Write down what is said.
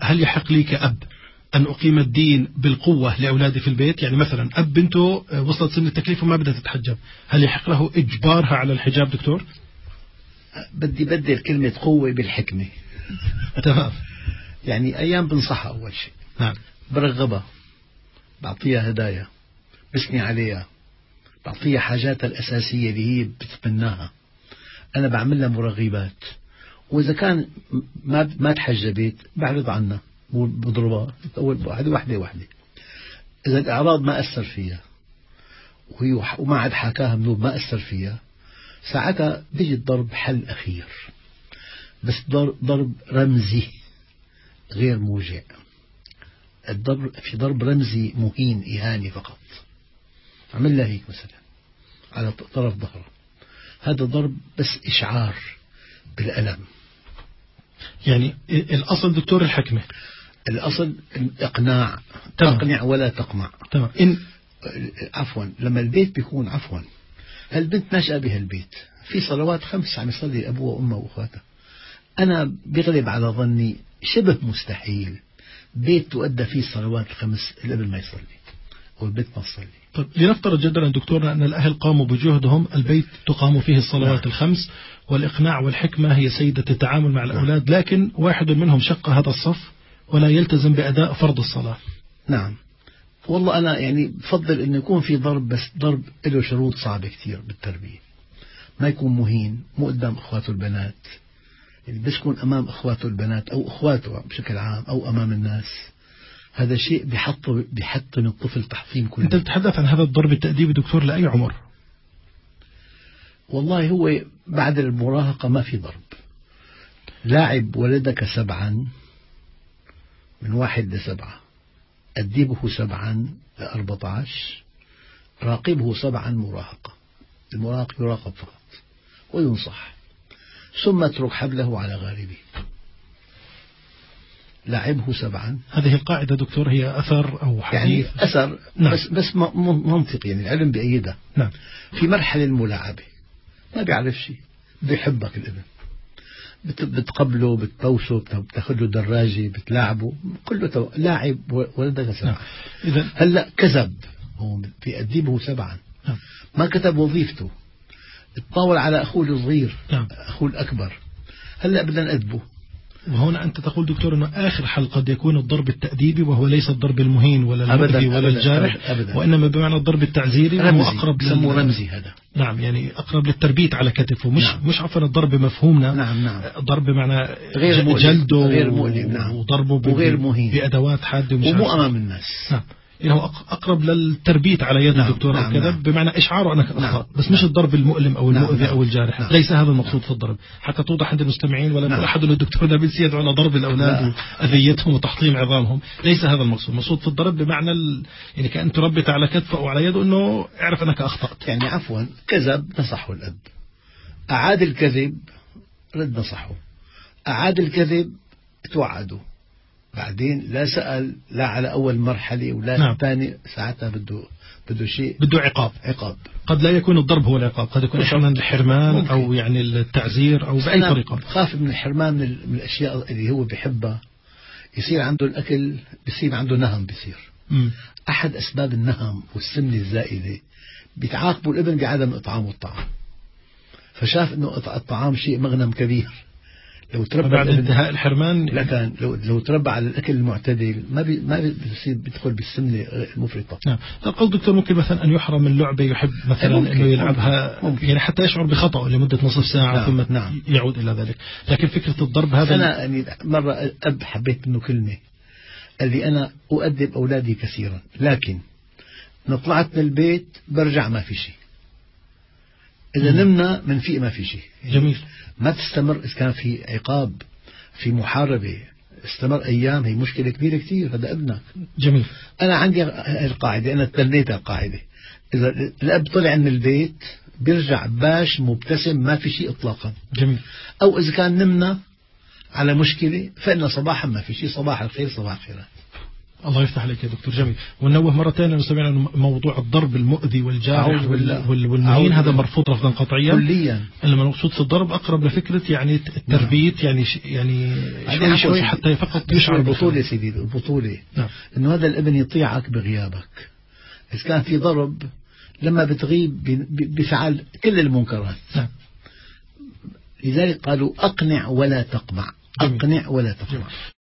هل يحق لي كأب أن أقيم الدين بالقوة لأولادي في البيت؟ يعني مثلا أب بنته وصلت سن التكليف وما بدها تتحجب، هل يحق له إجبارها على الحجاب دكتور؟ بدي بدل كلمة قوة بالحكمة. تمام. يعني أيام بنصحها أول شيء، نعم، برغبها، بعطيها هدايا، بثني عليها، بعطيها حاجاتها الأساسية اللي هي بتتمناها، أنا بعمل لها مرغبات. وإذا كان ما تحجبت بعرض عنها، بضربها واحدة واحدة. إذا الإعراض ما أثر فيها وما عاد حكاها منوب ما أثر فيها، ساعتها بيجي الضرب حل أخير، بس ضرب رمزي غير موجع. في ضرب رمزي مهين إهاني فقط، عمل لها هيك مثلا على طرف ظهره، هذا ضرب بس إشعار بالألم. يعني الأصل دكتور الحكمة، الأصل الإقناع. تمام. أقنع ولا تقمع. تمام. عفوا لما البيت بيكون هالبنت ناشئة بهالبيت، في صلوات 5 عم يصلي أبوها وأمها وأخواتها. أنا بغلب على ظني شبه مستحيل بيت تؤدى فيه الصلوات 5 الابن ما يصلي أو البنت ما تصلي. طيب لنفترض جدلا دكتورنا أن الأهل قاموا بجهدهم، البيت تقام فيه الصلوات ال5 والإقناع والحكمة هي سيدة التعامل مع الأولاد، لكن واحد منهم شق هذا الصف ولا يلتزم بأداء فرض الصلاة. نعم، والله أنا يعني بفضل أنه يكون في ضرب، بس ضرب له شروط صعبة كثير بالتربية، ما يكون مهين، مو قدام أخواته البنات، يعني بس يكون أمام أخواته البنات أو أخواته بشكل عام أو أمام الناس. هذا شيء بيحطم الطفل تحطيم كلي. أنت تتحدث عن هذا الضرب التأديبي دكتور لأي عمر؟ والله هو بعد المراهقة ما في ضرب. لاعب ولدك 7 من 1 ل7، أدبه 7 ل14، راقبه 7 مراهقة. المراهق يراقب فقط وينصح، ثم اترك حبله على غاربه. لعبه 7. هذه القاعدة دكتور هي أثر أو حديث؟ يعني أثر. نعم. بس منطقي، يعني العلم بأيدها. نعم. في مرحلة الملاعبة ما بيعرف شيء، بيحبك الابن، بتقبله، بتبوسه، بتاخذ له دراجة، بتلاعبه، كله لاعب ولدك 7. نعم. إذا هلا كذب، هو بيأدبه 7. نعم. ما كتب وظيفته، اتطاول على أخوه الصغير. نعم. أخوه الأكبر، هلا بدنا نأدبه. وهنا أنت تقول دكتور أنه آخر حل قد يكون الضرب التأديبي، وهو ليس الضرب المهين ولا المؤذي ولا الجارح، أبداً. وإنما بمعنى الضرب التعزيري، وهو أقرب رمزي هذا. نعم، يعني أقرب للتربيت على كتفه، مش عفوا الضرب مفهومنا. نعم. ضرب بمعنى غير جلده غير مؤلم. نعم. وضربه وغير مهين بأدوات حادة ومو أمام الناس. نعم. يعني هو أقرب للتربيت على يد الدكتور أو كذا، بمعنى إشعاره أنك أخطأ، بس مش الضرب المؤلم أو المؤذي أو الجارح. ليس هذا المقصود في الضرب، حتى توضح عند المستمعين ولا يقول أحد الدكتور نبيل سيد على ضرب الأولاد وأذيتهم وتحطيم عظامهم. ليس هذا المقصود. المقصود في الضرب بمعنى يعني كأن تربت على كتفه أو على يده أنه اعرف أنك أخطأت. يعني عفوا كذب نصحه الأب، أعاد الكذب رد نصحه، أعاد الكذب توعده، بعدين لا سأل لا على أول مرحلة ولا الثاني. ساعتها بده شيء، بده عقاب. قد لا يكون الضرب هو العقاب، قد يكون أحيانا الحرمان ممكن. أو يعني التعزير أو بأي طريقة. خاف من الحرمان من الأشياء اللي هو بيحبها، يصير عنده الأكل، بيصير عنده نهم. أحد أسباب النهم والسمنة الزائدة بيتعاقبوا الابن بعدم إطعامه الطعام، فشاف إنه الطعام شيء مغنم كبير. لو تربى بعد انتهاء الحرمان، لكن لو تربى على الأكل المعتدل ما بيصير بيدخل بالسمنة المفرطة. نعم. القول دكتور ممكن مثلا أن يحرم من لعبة يحب مثلا أنه يلعبها، ممكن. يعني حتى يشعر بخطأ لمدة نصف ساعة. ثم يعود إلى ذلك. لكن فكرة الضرب هذا أنا يعني مرة أب حبيت منه كلمة، قال لي أنا أؤدب أولادي كثيرا، لكن طلعت من البيت برجع ما في شيء، إذا نمنا منفيق ما في شيء. جميل. ما تستمر. إذا كان في عقاب، في محاربة، استمر أيام، هي مشكلة كبيرة كثير. هذا ابنك. جميل. أنا عندي القاعدة، أنا تبنيت القاعدة، إذا الأب طلع من البيت بيرجع باش مبتسم ما في شيء إطلاقا. جميل. أو إذا كان نمنا على مشكلة فإن صباحا ما في شيء، صباح الخير، صباح الخيرات. الله يفتح عليك يا دكتور. جميل. وننوه مرة ثانية للمستمعين أن موضوع الضرب المؤذي والجارح والمهين هذا مرفوض رفضا قطعيا كليا. لما نقصد في الضرب أقرب لفكرة يعني التربيت، يعني شوي حتى فقط يشعر البطولة سيدي، البطولة إنه هذا الابن يطيعك بغيابك. إذا كان في ضرب لما بتغيب بفعل كل المنكرات. لذلك قالوا أقنع ولا تقمع. أقنع ولا تقمع.